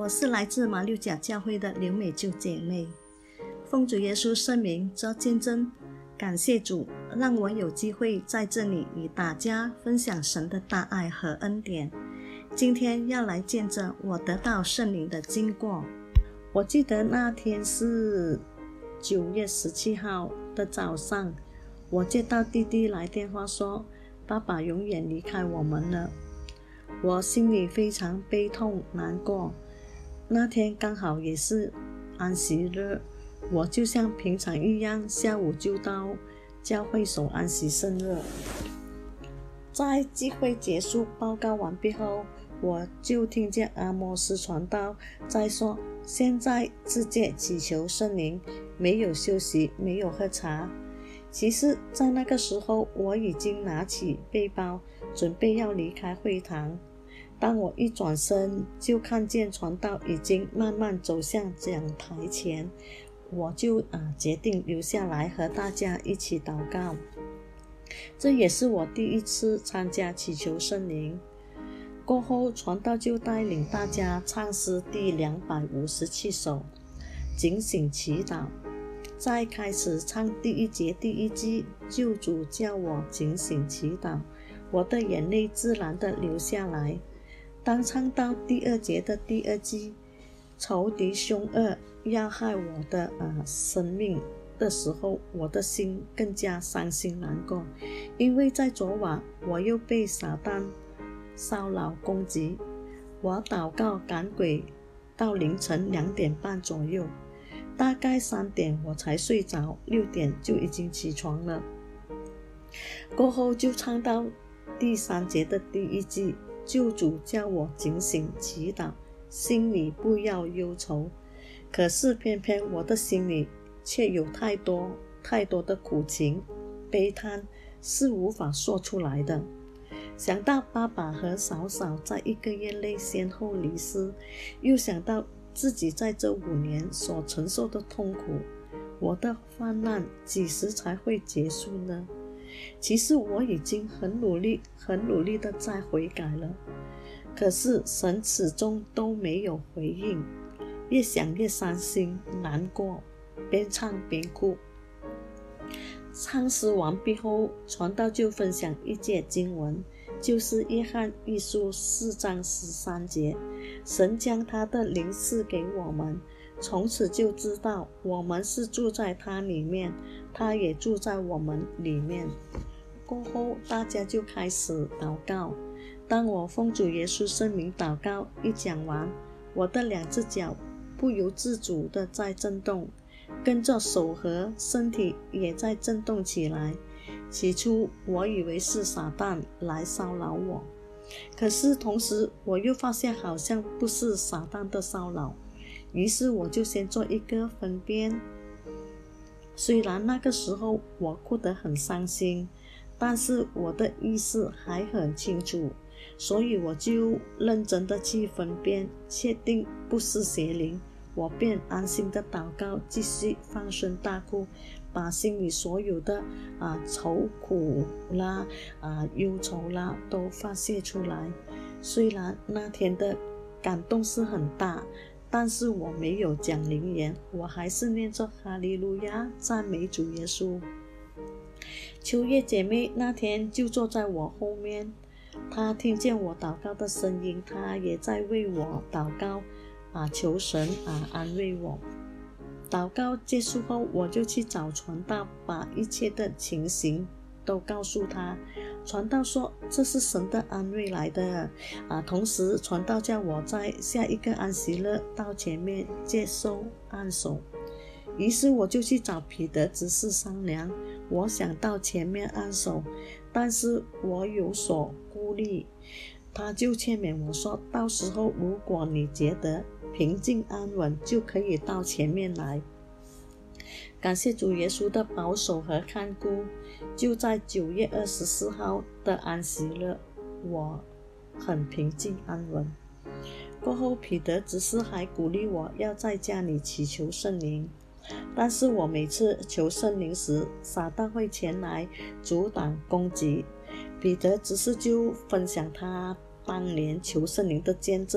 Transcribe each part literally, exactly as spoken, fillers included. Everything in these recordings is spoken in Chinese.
我是来自马六甲教会的刘美秀姐妹，奉主耶稣圣名做见证，感谢主让我有机会在这里与大家分享神的大爱和恩典。今天要来见证我得到圣灵的经过。我记得那天是九月十七号的早上，我接到弟弟来电话说爸爸永远离开我们了。我心里非常悲痛难过。那天刚好也是安息日，我就像平常一样，下午就到教会守安息圣日。在聚会结束报告完毕后，我就听见阿摩斯传道在说，现在自己祈求圣灵，没有休息，没有喝茶。其实在那个时候，我已经拿起背包准备要离开会堂。当我一转身，就看见传道已经慢慢走向讲台前，我就、呃、决定留下来和大家一起祷告。这也是我第一次参加祈求圣灵。过后，传道就带领大家唱诗第两百五十七首，警醒祈祷。在开始唱第一节第一句，救主叫我警醒祈祷，我的眼泪自然地流下来。当唱到第二节的第二句，仇敌凶恶要害我的、呃、生命的时候，我的心更加伤心难过，因为在昨晚我又被撒旦骚扰攻击。我祷告赶鬼到凌晨两点半左右，大概三点我才睡着，六点就已经起床了。过后就唱到第三节的第一句，救主叫我警醒祈祷，心里不要忧愁。可是偏偏我的心里却有太多太多的苦情悲叹，是无法说出来的。想到爸爸和嫂嫂在一个月内先后离世，又想到自己在这五年所承受的痛苦，我的患难几时才会结束呢？其实我已经很努力很努力的在悔改了，可是神始终都没有回应。越想越伤心难过，边唱边哭。唱诗完毕后，传道就分享一节经文，就是约翰一书四章十三节，神将他的灵赐给我们，从此就知道我们是住在他里面，他也住在我们里面。过后大家就开始祷告。当我奉主耶稣圣名祷告一讲完，我的两只脚不由自主的在震动，跟着手和身体也在震动起来。起初我以为是撒旦来骚扰我，可是同时我又发现好像不是撒旦的骚扰，于是我就先做一个分辨。虽然那个时候我哭得很伤心，但是我的意识还很清楚，所以我就认真的去分辨，确定不是邪灵，我便安心的祷告，继续放声大哭，把心里所有的啊愁苦啦、啊忧愁啦都发泄出来。虽然那天的感动是很大，但是我没有讲灵言，我还是念着哈利路亚，赞美主耶稣。秋叶姐妹那天就坐在我后面，她听见我祷告的声音，她也在为我祷告啊，求神啊安慰我。祷告结束后，我就去找传道，把一切的情形都告诉他。传道说这是神的安慰来的啊，同时传道叫我在下一个安息日到前面接受按手。于是我就去找彼得执事商量，我想到前面按手，但是我有所顾虑。他就劝勉我说，到时候如果你觉得平静安稳，就可以到前面来。感谢主耶稣的保守和看顾，就在九月二十四号的安息日，我很平静安稳。过后彼得执事还鼓励我要在家里祈求圣灵，但是我每次求圣灵时，撒旦会前来阻挡攻击。彼得执事就分享他当年求圣灵的见证，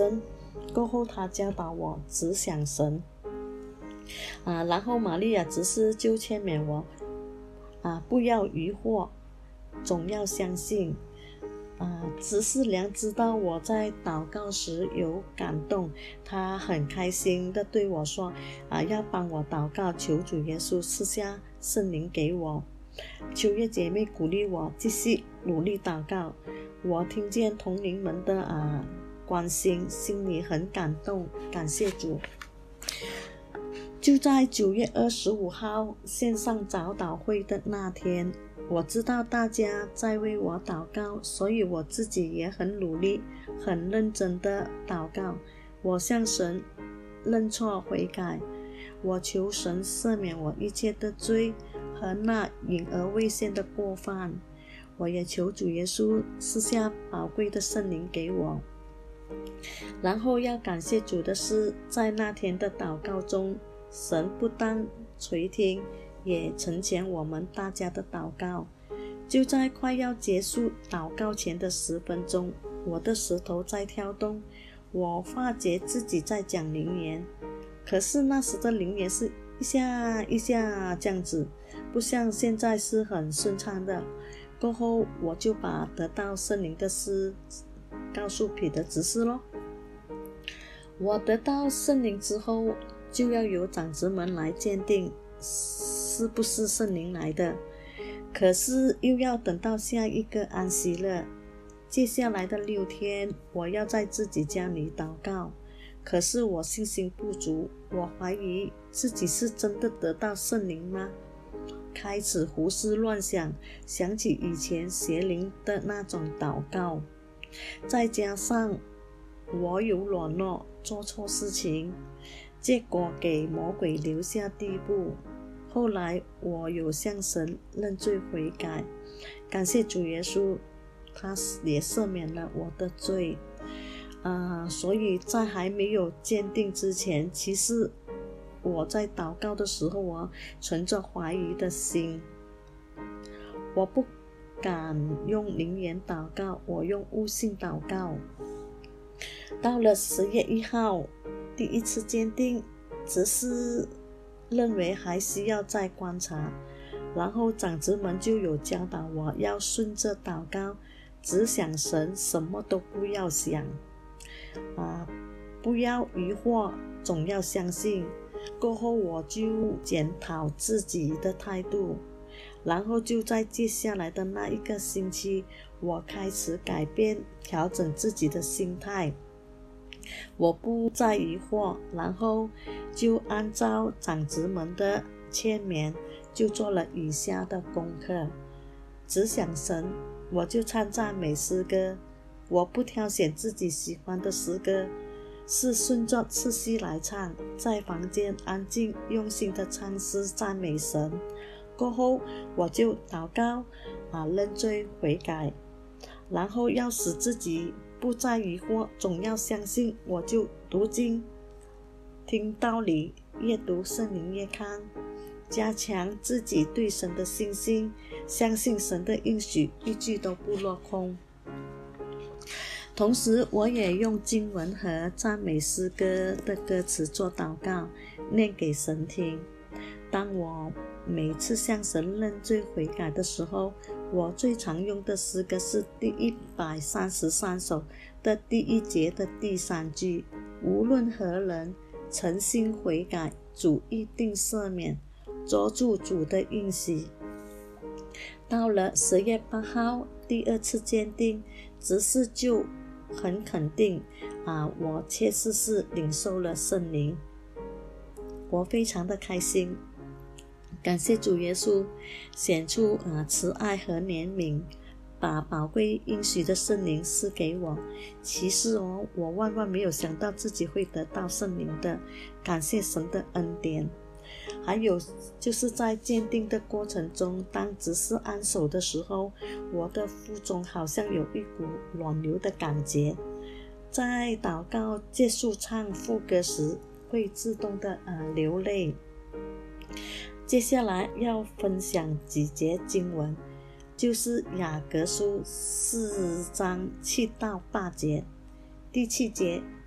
过后他教导我只想神啊，然后玛利亚执事就劝勉我啊，不要疑惑，总要相信啊。执事娘知道我在祷告时有感动，她很开心地对我说啊，要帮我祷告，求主耶稣赐下圣灵给我。秋月姐妹鼓励我继续努力祷告，我听见同龄们的啊关心，心里很感动，感谢主。就在九月二十五号线上早祷会的那天，我知道大家在为我祷告，所以我自己也很努力很认真的祷告。我向神认错悔改，我求神赦免我一切的罪和那隐而未现的过犯，我也求主耶稣赐下宝贵的圣灵给我。然后要感谢主的是，在那天的祷告中，神不但垂听，也成全我们大家的祷告。就在快要结束祷告前的十分钟，我的舌头在跳动，我发觉自己在讲灵言，可是那时的灵言是一下一下这样子，不像现在是很顺畅的。过后我就把得到圣灵的事告诉彼得执事咯。我得到圣灵之后，就要由长子们来鉴定是不是圣灵来的，可是又要等到下一个安息日。接下来的六天，我要在自己家里祷告，可是我信心不足，我怀疑自己是真的得到圣灵吗？开始胡思乱想，想起以前邪灵的那种祷告，再加上我有软弱，做错事情，结果给魔鬼留下地步。后来我有向神认罪悔改，感谢主耶稣，他也赦免了我的罪。呃，所以在还没有鉴定之前，其实我在祷告的时候啊，存着怀疑的心，我不敢用灵言祷告，我用悟性祷告。到了十月一号，第一次鉴定，只是认为还需要再观察，然后长子们就有教导我要顺着祷告，只想神，什么都不要想啊，不要疑惑，总要相信。过后我就检讨自己的态度，然后就在接下来的那一个星期，我开始改变调整自己的心态，我不再疑惑，然后就按照长子们的劝勉，就做了以下的功课。只想神，我就唱赞美诗歌，我不挑选自己喜欢的诗歌，是顺着次序来唱，在房间安静用心的唱诗赞美神。过后我就祷告啊，认罪悔改，然后要使自己不再疑惑，总要相信。我就读经、听道理、阅读圣灵月刊，加强自己对神的信心，相信神的应许一句都不落空。同时我也用经文和赞美诗歌的歌词做祷告，念给神听。当我每次向神认罪悔改的时候，我最常用的诗歌是第一百三十三首的第一节的第三句，无论何人诚心悔改，主一定赦免，捉住主的应许。到了十月八号第二次鉴定，执事就很肯定啊，我确实是领受了圣灵，我非常的开心。感谢主耶稣显出啊慈爱和怜悯，把宝贵应许的圣灵赐给我。其实哦，我万万没有想到自己会得到圣灵的，感谢神的恩典。还有就是在鉴定的过程中，当执事按手的时候，我的腹中好像有一股暖流的感觉，在祷告结束唱副歌时会自动的呃流泪。接下来要分享几节经文，就是雅各书四章七到八节。第七节，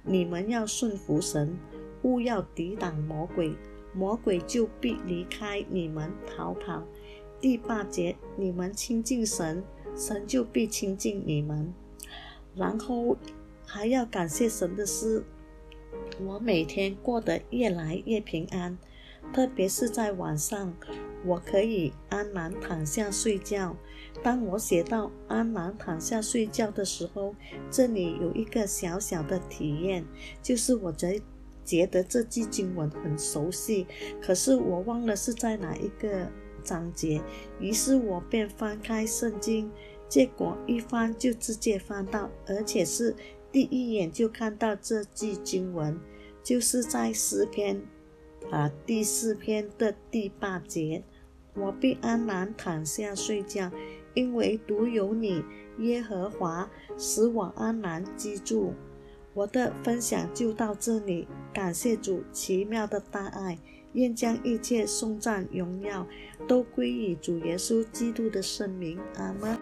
你们要顺服神，勿要抵挡魔鬼，魔鬼就必离开你们逃跑。第八节，你们亲近神，神就必亲近你们。然后还要感谢神的是，我每天过得越来越平安，特别是在晚上，我可以安然躺下睡觉。当我写到安然躺下睡觉的时候，这里有一个小小的体验，就是我觉得这句经文很熟悉，可是我忘了是在哪一个章节，于是我便翻开圣经，结果一翻就直接翻到，而且是第一眼就看到这句经文，就是在诗篇啊第四篇的第八节，我必安然躺下睡觉，因为独有你，耶和华，使我安然居住。我的分享就到这里，感谢主奇妙的大爱，愿将一切颂赞荣耀都归于主耶稣基督的圣名，阿们。